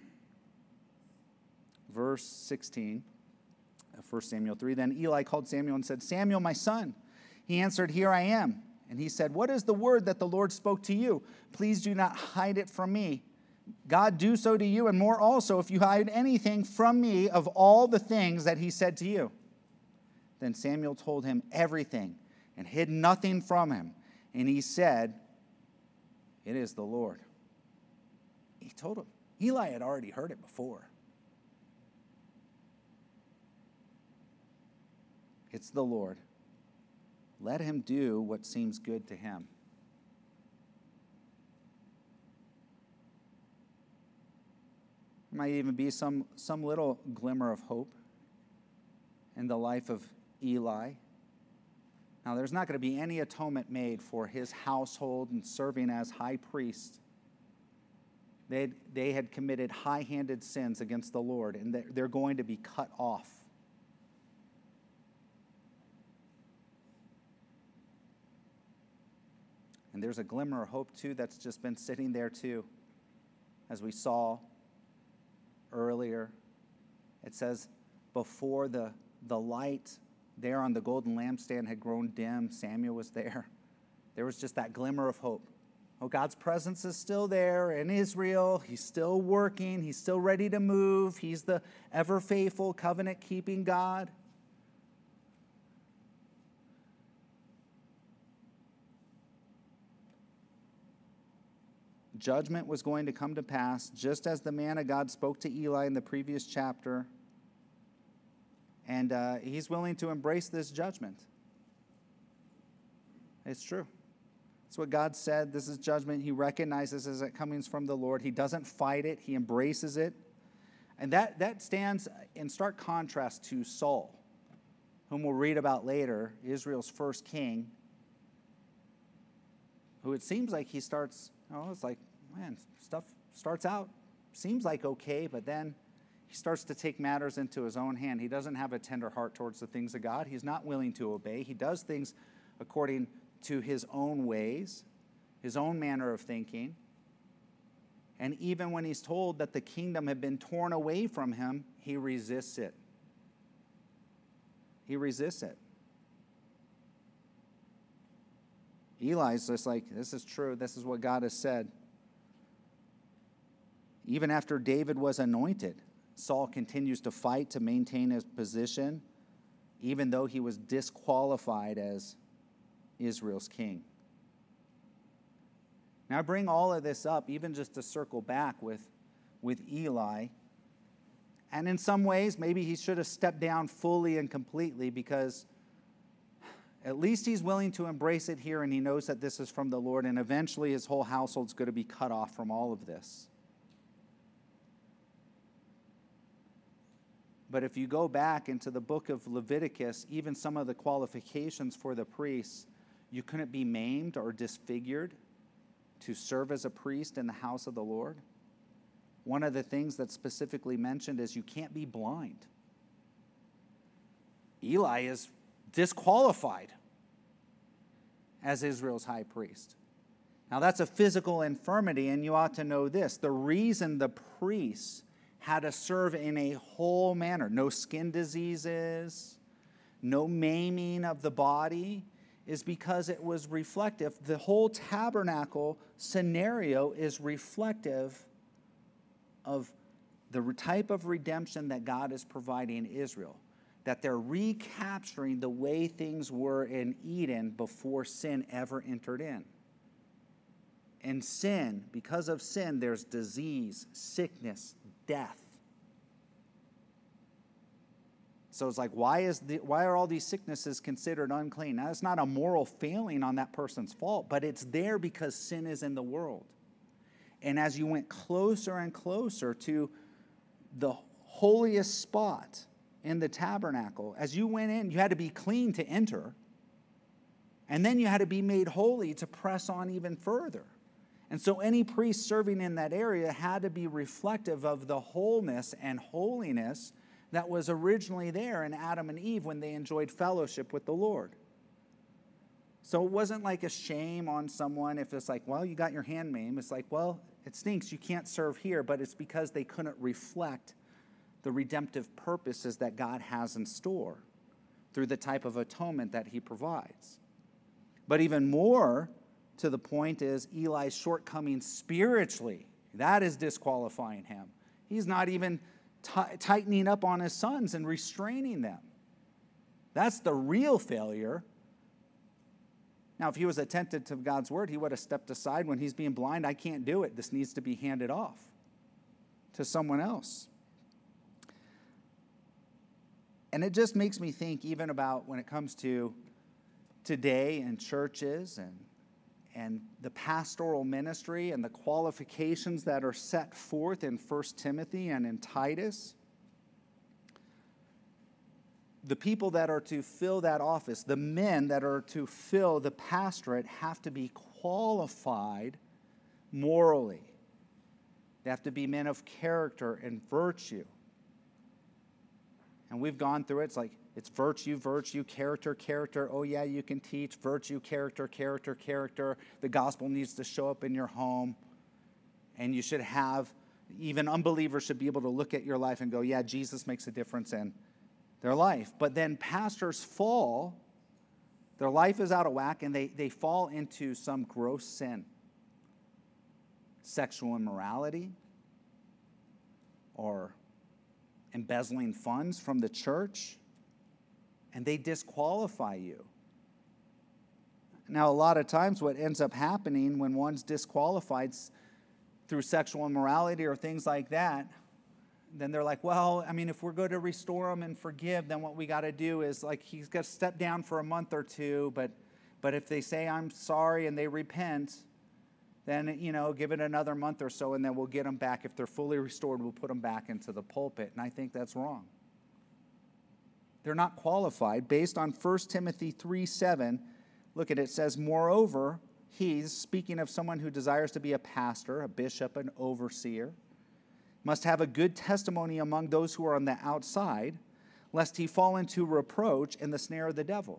Verse sixteen of First Samuel three, "Then Eli called Samuel and said, 'Samuel, my son.' He answered, 'Here I am.' And he said, 'What is the word that the Lord spoke to you? Please do not hide it from me. God do so to you, and more also, if you hide anything from me of all the things that he said to you.' Then Samuel told him everything and hid nothing from him. And he said, 'It is the Lord.'" He told him. Eli had already heard it before. It's the Lord. Let him do what seems good to him. There might even be some, some little glimmer of hope in the life of Eli. Now, there's not going to be any atonement made for his household and serving as high priest. They had, they had committed high-handed sins against the Lord, and they're, they're going to be cut off. And there's a glimmer of hope, too, that's just been sitting there, too. As we saw earlier, it says, before the, the light there on the golden lampstand had grown dim, Samuel was there. There was just that glimmer of hope. Oh, God's presence is still there in Israel. He's still working. He's still ready to move. He's the ever-faithful, covenant-keeping God. Judgment was going to come to pass, just as the man of God spoke to Eli in the previous chapter. And uh, he's willing to embrace this judgment. It's true. It's what God said. This is judgment. He recognizes as it comes from the Lord. He doesn't fight it. He embraces it. And that, that stands in stark contrast to Saul, whom we'll read about later, Israel's first king, who it seems like he starts, oh, it's like, man, stuff starts out, seems like okay, but then he starts to take matters into his own hand. He doesn't have a tender heart towards the things of God. He's not willing to obey. He does things according to his own ways, his own manner of thinking. And even when he's told that the kingdom had been torn away from him, he resists it. He resists it. Eli's just like, this is true. This is what God has said. Even after David was anointed, Saul continues to fight to maintain his position, even though he was disqualified as Israel's king. Now I bring all of this up, even just to circle back with, with Eli. And in some ways, maybe he should have stepped down fully and completely, because at least he's willing to embrace it here, and he knows that this is from the Lord, and eventually his whole household's going to be cut off from all of this. But if you go back into the book of Leviticus, even some of the qualifications for the priests, you couldn't be maimed or disfigured to serve as a priest in the house of the Lord. One of the things that's specifically mentioned is you can't be blind. Eli is disqualified as Israel's high priest. Now that's a physical infirmity, and you ought to know this. The reason the priests had to serve in a whole manner, no skin diseases, no maiming of the body, is because it was reflective. The whole tabernacle scenario is reflective of the type of redemption that God is providing Israel, that they're recapturing the way things were in Eden before sin ever entered in. And sin, because of sin, there's disease, sickness, death. So it's like, why is the, why are all these sicknesses considered unclean? Now, it's not a moral failing on that person's fault, but it's there because sin is in the world. And as you went closer and closer to the holiest spot in the tabernacle, as you went in, you had to be clean to enter. And then you had to be made holy to press on even further. And so any priest serving in that area had to be reflective of the wholeness and holiness that was originally there in Adam and Eve when they enjoyed fellowship with the Lord. So it wasn't like a shame on someone if it's like, well, you got your hand maimed. It's like, well, it stinks, you can't serve here, but it's because they couldn't reflect the redemptive purposes that God has in store through the type of atonement that he provides. But even more to the point is Eli's shortcomings spiritually. That is disqualifying him. He's not even t- tightening up on his sons and restraining them. That's the real failure. Now, if he was attentive to God's word, he would have stepped aside when he's being blind. I can't do it. This needs to be handed off to someone else. And it just makes me think even about when it comes to today in churches and and the pastoral ministry and the qualifications that are set forth in First Timothy and in Titus. The people that are to fill that office, the men that are to fill the pastorate, have to be qualified morally. They have to be men of character and virtue. And we've gone through it. It's like, it's virtue, virtue, character, character. Oh, yeah, you can teach virtue, character, character, character. The gospel needs to show up in your home. And you should have, even unbelievers should be able to look at your life and go, yeah, Jesus makes a difference in their life. But then pastors fall, their life is out of whack, and they, they fall into some gross sin. Sexual immorality, or embezzling funds from the church, and they disqualify you. Now, a lot of times what ends up happening when one's disqualified through sexual immorality or things like that, then they're like, well, I mean, if we're going to restore him and forgive, then what we got to do is, like, he's got to step down for a month or two, but but if they say, I'm sorry, and they repent, then, you know, give it another month or so, and then we'll get them back. If they're fully restored, we'll put them back into the pulpit. And I think that's wrong. They're not qualified. Based on First Timothy three seven, look at it, it says, moreover, he's, speaking of someone who desires to be a pastor, a bishop, an overseer, must have a good testimony among those who are on the outside, lest he fall into reproach and the snare of the devil.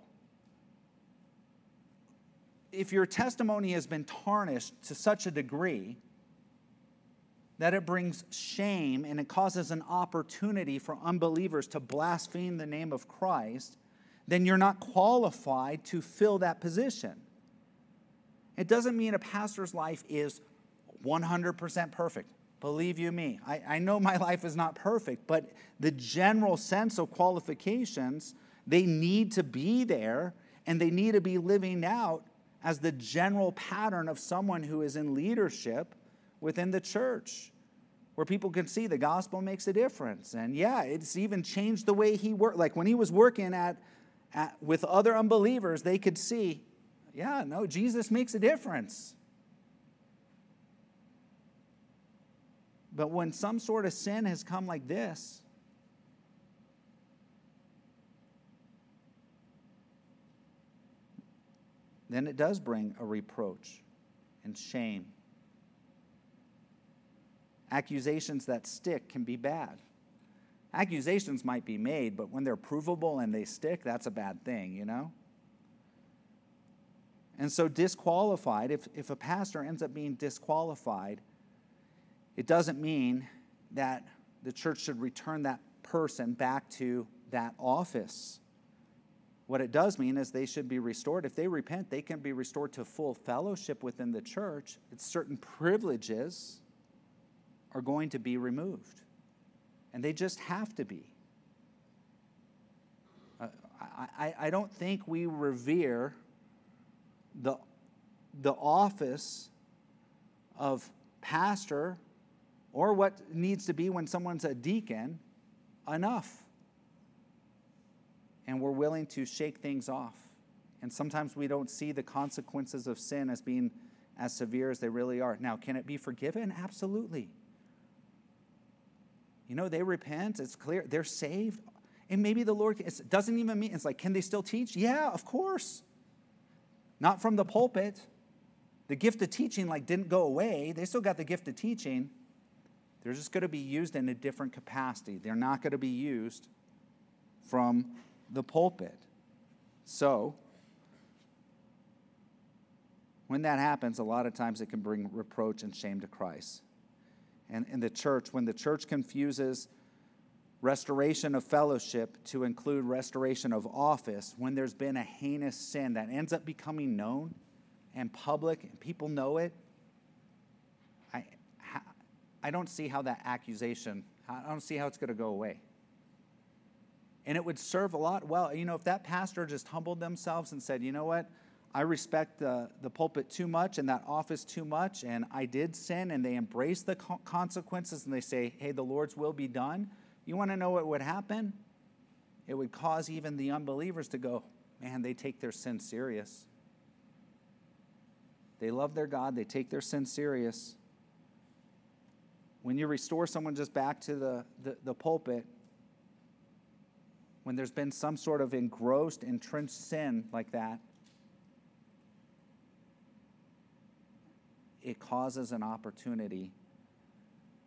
If your testimony has been tarnished to such a degree that it brings shame and it causes an opportunity for unbelievers to blaspheme the name of Christ, then you're not qualified to fill that position. It doesn't mean a pastor's life is one hundred percent perfect. Believe you me, I, I know my life is not perfect, but the general sense of qualifications, they need to be there, and they need to be living out as the general pattern of someone who is in leadership within the church, where people can see the gospel makes a difference. And yeah, it's even changed the way he worked. Like when he was working at, at with other unbelievers, they could see, yeah, no, Jesus makes a difference. But when some sort of sin has come like this, then it does bring a reproach and shame. Accusations that stick can be bad. Accusations might be made, but when they're provable and they stick, that's a bad thing, you know? And so disqualified, if, if a pastor ends up being disqualified, it doesn't mean that the church should return that person back to that office. What it does mean is they should be restored. If they repent, they can be restored to full fellowship within the church. It's certain privileges are going to be removed. And they just have to be. Uh, I, I don't think we revere the, the office of pastor or what needs to be when someone's a deacon enough. And we're willing to shake things off. And sometimes we don't see the consequences of sin as being as severe as they really are. Now, can it be forgiven? Absolutely. You know, they repent. It's clear. They're saved. And maybe the Lord, it doesn't even mean, it's like, can they still teach? Yeah, of course. Not from the pulpit. The gift of teaching, like, didn't go away. They still got the gift of teaching. They're just going to be used in a different capacity. They're not going to be used from the pulpit. So, when that happens, a lot of times it can bring reproach and shame to Christ. And in the church, when the church confuses restoration of fellowship to include restoration of office, when there's been a heinous sin that ends up becoming known and public, and people know it, I, I don't see how that accusation, I don't see how it's going to go away. And it would serve a lot well. You know, if that pastor just humbled themselves and said, you know what, I respect the, the pulpit too much and that office too much, and I did sin, and they embrace the co- consequences, and they say, hey, the Lord's will be done. You want to know what would happen? It would cause even the unbelievers to go, man, they take their sin serious. They love their God. They take their sin serious. When you restore someone just back to the, the, the pulpit, when there's been some sort of engrossed, entrenched sin like that, it causes an opportunity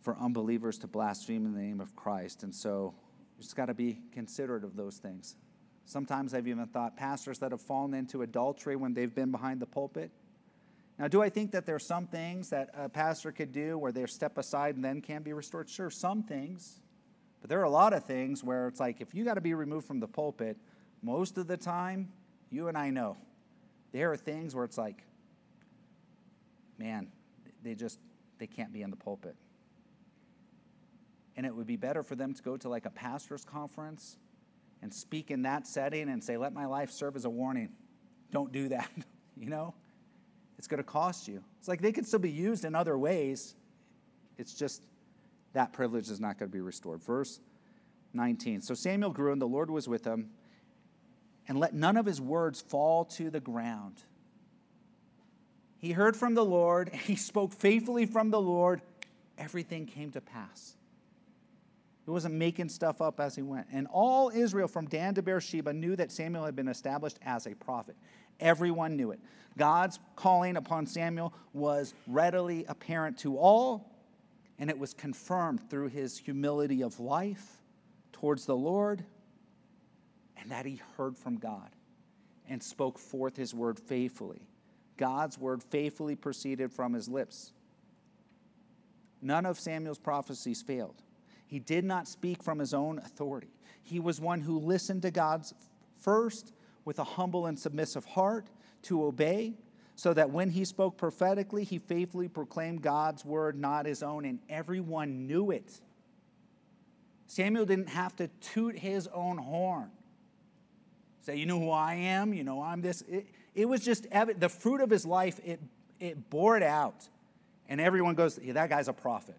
for unbelievers to blaspheme in the name of Christ. And so we just got to be considerate of those things. Sometimes I've even thought pastors that have fallen into adultery when they've been behind the pulpit. Now, do I think that there are some things that a pastor could do where they step aside and then can be restored? Sure, some things. But there are a lot of things where it's like if you got to be removed from the pulpit, most of the time, you and I know, there are things where it's like, man, they just, they can't be in the pulpit. And it would be better for them to go to like a pastor's conference and speak in that setting and say, let my life serve as a warning. Don't do that, you know? It's going to cost you. It's like they could still be used in other ways. It's just that privilege is not going to be restored. Verse nineteen. So Samuel grew and the Lord was with him, and let none of his words fall to the ground. He heard from the Lord. He spoke faithfully from the Lord. Everything came to pass. He wasn't making stuff up as he went. And all Israel from Dan to Beersheba knew that Samuel had been established as a prophet. Everyone knew it. God's calling upon Samuel was readily apparent to all, and it was confirmed through his humility of life towards the Lord, and that he heard from God and spoke forth his word faithfully. God's word faithfully proceeded from his lips. None of Samuel's prophecies failed. He did not speak from his own authority. He was one who listened to God first with a humble and submissive heart to obey, so that when he spoke prophetically, he faithfully proclaimed God's word, not his own, and everyone knew it. Samuel didn't have to toot his own horn. Say, you know who I am? You know, I'm this. It, it was just evident. The fruit of his life, it, it bore it out. And everyone goes, yeah, that guy's a prophet.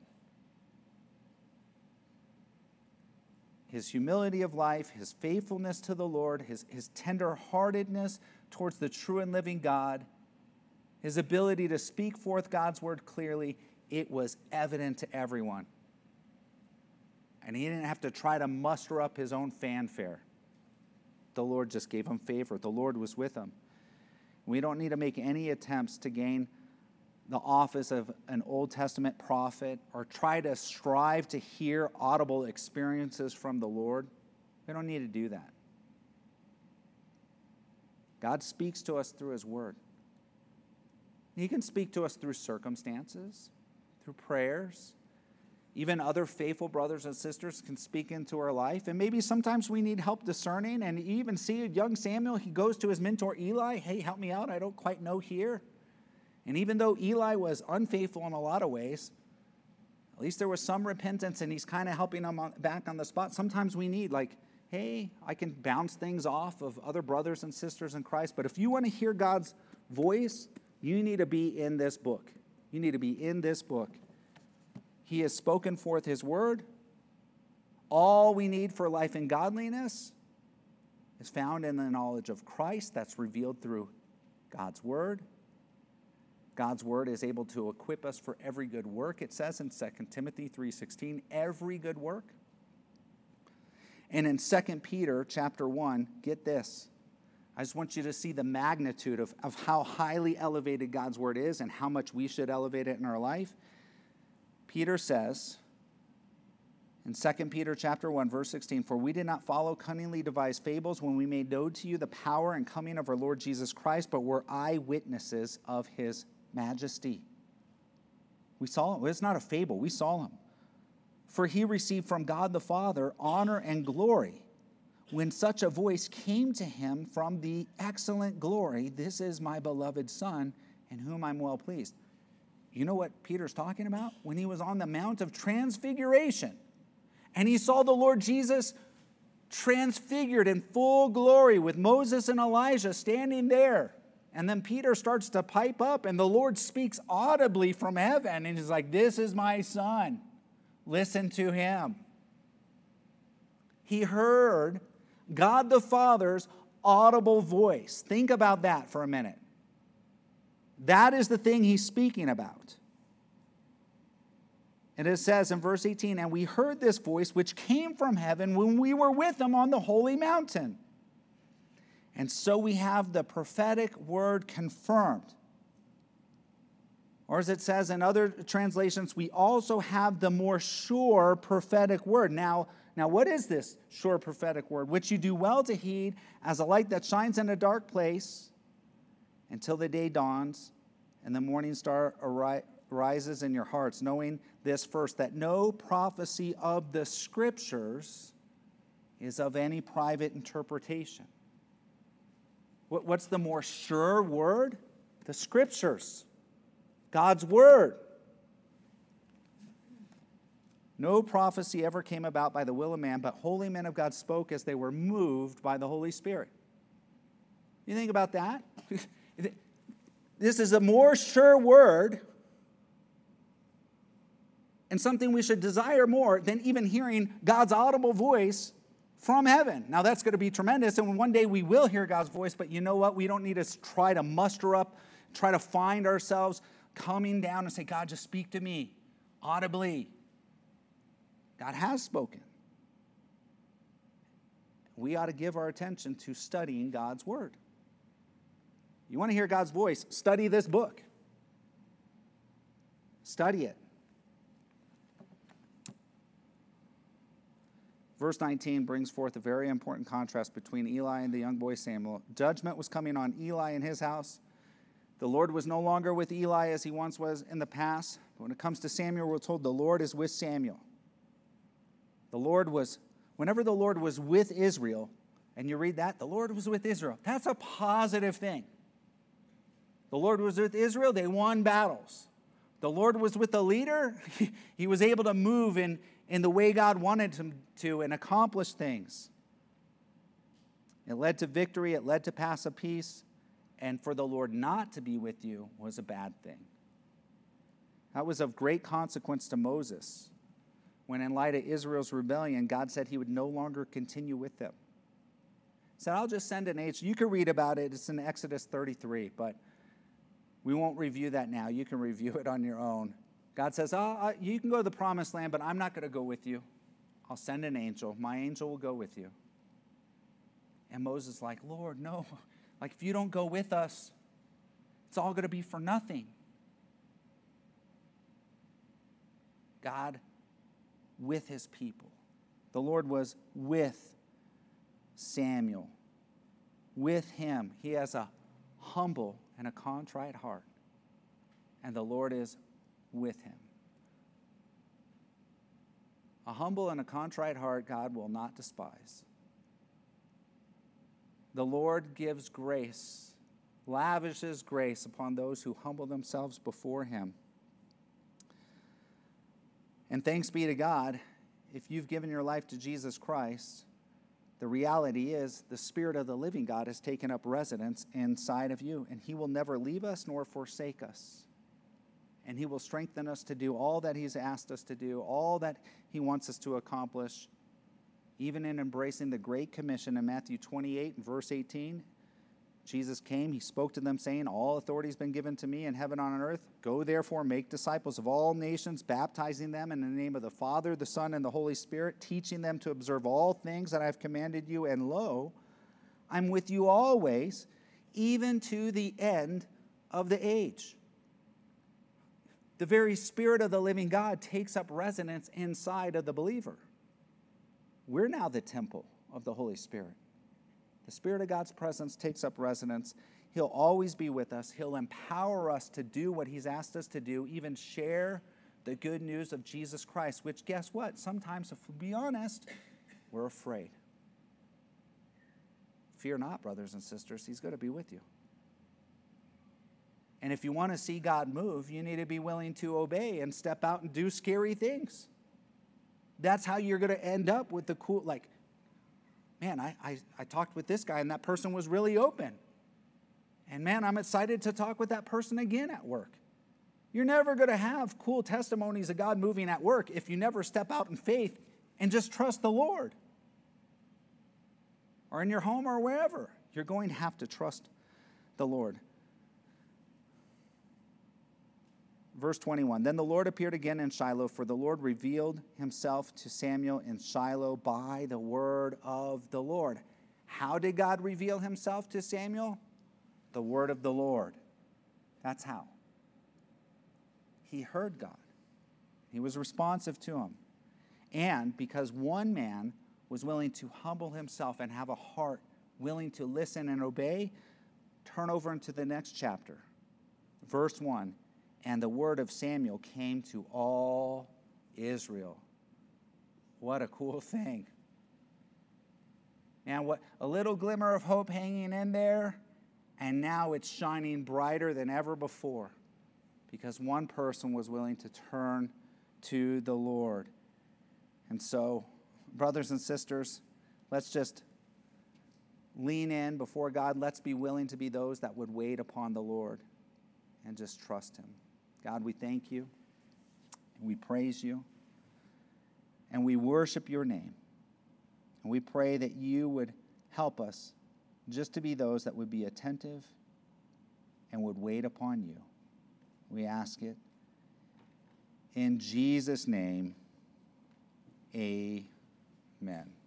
His humility of life, his faithfulness to the Lord, his, his tender-heartedness towards the true and living God, his ability to speak forth God's word clearly, it was evident to everyone. And he didn't have to try to muster up his own fanfare. The Lord just gave him favor. The Lord was with him. We don't need to make any attempts to gain the office of an Old Testament prophet or try to strive to hear audible experiences from the Lord. We don't need to do that. God speaks to us through his word. He can speak to us through circumstances, through prayers. Even other faithful brothers and sisters can speak into our life. And maybe sometimes we need help discerning. And you even see young Samuel, he goes to his mentor Eli. Hey, help me out. I don't quite know here. And even though Eli was unfaithful in a lot of ways, at least there was some repentance and he's kind of helping him on, back on the spot. Sometimes we need like, hey, I can bounce things off of other brothers and sisters in Christ. But if you want to hear God's voice, you need to be in this book. You need to be in this book. He has spoken forth his word. All we need for life and godliness is found in the knowledge of Christ that's revealed through God's word. God's word is able to equip us for every good work. It says in Second Timothy three sixteen, every good work. And in Second Peter chapter one, get this. I just want you to see the magnitude of, of how highly elevated God's word is and how much we should elevate it in our life. Peter says in Second Peter chapter one, verse sixteen, for we did not follow cunningly devised fables when we made known to you the power and coming of our Lord Jesus Christ, but were eyewitnesses of his majesty. We saw him. It's not a fable. We saw him. For he received from God the Father honor and glory when such a voice came to him from the excellent glory, this is my beloved Son, in whom I'm well pleased. You know what Peter's talking about? When he was on the Mount of Transfiguration and he saw the Lord Jesus transfigured in full glory with Moses and Elijah standing there. And then Peter starts to pipe up and the Lord speaks audibly from heaven and he's like, this is my Son. Listen to him. He heard God the Father's audible voice. Think about that for a minute. That is the thing he's speaking about. And it says in verse eighteen, and we heard this voice which came from heaven when we were with him on the holy mountain. And so we have the prophetic word confirmed. Or as it says in other translations, we also have the more sure prophetic word. Now, now what is this sure prophetic word? Which you do well to heed as a light that shines in a dark place until the day dawns and the morning star ari- rises in your hearts, knowing this first, that no prophecy of the Scriptures is of any private interpretation. What, what's the more sure word? The Scriptures. God's word. No prophecy ever came about by the will of man, but holy men of God spoke as they were moved by the Holy Spirit. You think about that? This is a more sure word and something we should desire more than even hearing God's audible voice from heaven. Now that's going to be tremendous, and one day we will hear God's voice, but you know what? We don't need to try to muster up, try to find ourselves coming down and say, God, just speak to me audibly. God has spoken. We ought to give our attention to studying God's word. You want to hear God's voice? Study this book. Study it. Verse nineteen brings forth a very important contrast between Eli and the young boy Samuel. Judgment was coming on Eli and his house. The Lord was no longer with Eli as he once was in the past. But when it comes to Samuel, we're told the Lord is with Samuel. The Lord was, whenever the Lord was with Israel, and you read that, the Lord was with Israel. That's a positive thing. The Lord was with Israel, they won battles. The Lord was with the leader, he was able to move in, in the way God wanted him to and accomplish things. It led to victory, it led to pass of peace. And for the Lord not to be with you was a bad thing. That was of great consequence to Moses, when in light of Israel's rebellion, God said he would no longer continue with them. He said, I'll just send an angel. You can read about it. It's in Exodus thirty-three, but we won't review that now. You can review it on your own. God says, oh, you can go to the promised land, but I'm not going to go with you. I'll send an angel. My angel will go with you. And Moses is like, Lord, no. Like, if you don't go with us, it's all going to be for nothing. God with his people. The Lord was with Samuel. With him. He has a humble and a contrite heart. And the Lord is with him. A humble and a contrite heart God will not despise. The Lord gives grace, lavishes grace upon those who humble themselves before him. And thanks be to God, if you've given your life to Jesus Christ, the reality is the Spirit of the living God has taken up residence inside of you, and he will never leave us nor forsake us. And he will strengthen us to do all that he's asked us to do, all that he wants us to accomplish, even in embracing the Great Commission in Matthew twenty-eight and verse eighteen. Jesus came, he spoke to them saying, all authority has been given to me in heaven and on earth. Go therefore, make disciples of all nations, baptizing them in the name of the Father, the Son, and the Holy Spirit, teaching them to observe all things that I have commanded you. And lo, I'm with you always, even to the end of the age. The very Spirit of the living God takes up residence inside of the believer. We're now the temple of the Holy Spirit. The Spirit of God's presence takes up residence. He'll always be with us. He'll empower us to do what he's asked us to do, even share the good news of Jesus Christ, which, guess what? Sometimes, if we'll be honest, we're afraid. Fear not, brothers and sisters. He's going to be with you. And if you want to see God move, you need to be willing to obey and step out and do scary things. That's how you're going to end up with the cool, like, man, I, I, I talked with this guy and that person was really open. And man, I'm excited to talk with that person again at work. You're never going to have cool testimonies of God moving at work if you never step out in faith and just trust the Lord. Or in your home or wherever. You're going to have to trust the Lord. Verse twenty-one, then the Lord appeared again in Shiloh, for the Lord revealed himself to Samuel in Shiloh by the word of the Lord. How did God reveal himself to Samuel? The word of the Lord. That's how. he heard God. He was responsive to him. And because one man was willing to humble himself and have a heart willing to listen and obey, turn over into the next chapter. Verse one, and the word of Samuel came to all Israel. What a cool thing. And what a little glimmer of hope hanging in there, and now it's shining brighter than ever before because one person was willing to turn to the Lord. And so, brothers and sisters, let's just lean in before God. Let's be willing to be those that would wait upon the Lord and just trust him. God, we thank you, and we praise you, and we worship your name. And we pray that you would help us just to be those that would be attentive and would wait upon you. We ask it in Jesus' name. Amen.